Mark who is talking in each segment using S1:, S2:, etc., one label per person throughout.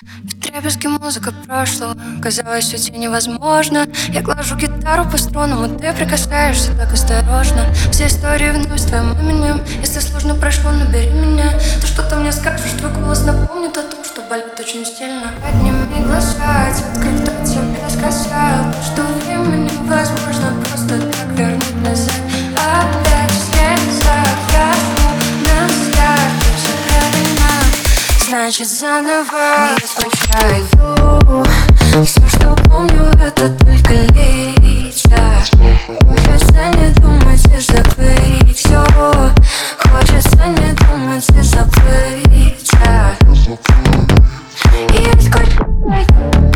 S1: Вдребезги музыка прошлого казалось уйти невозможно. Я глажу гитару по струнам, и ты прикасаешься так осторожно. Все истории вновь с твоим именем. Если сложно прошло, набери меня. Ты что-то мне скажешь, твой голос напомнит о том, что болит очень сильно. Подними глаза, как кто тебя сказал, что время невозможно просто так вернуть назад. Опять в слезах я жму на старт, и все правильно, значит заново. Я скучаю, все, что помню, это только лица. Хочется не думать и забыть все. Хочется не думать и забыться. И я скучаю.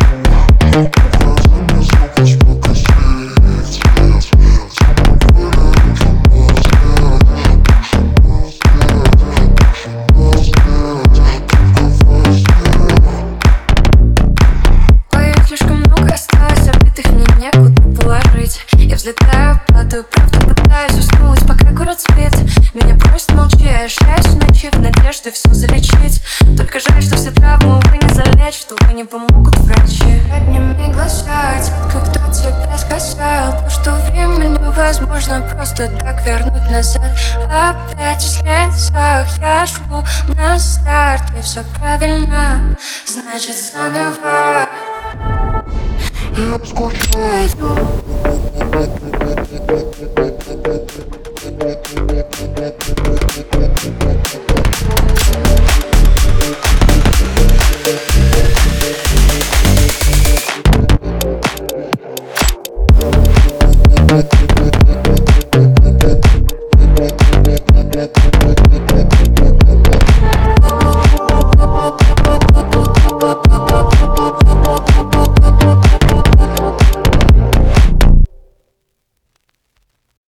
S1: Взлетаю, падаю, правда пытаюсь уснуть, пока город спит. Меня просят молчи, я шляюсь в ночи в надежде все залечить. Только жаль, что все травмы, увы, не залечь, что вы не помогут врачи. Подними глаза, детка, кто тебя сказал, то, что время невозможно просто так вернуть назад. Опять в слезах я жму на старт, и все правильно, значит заново. Я скучаю. Thank you.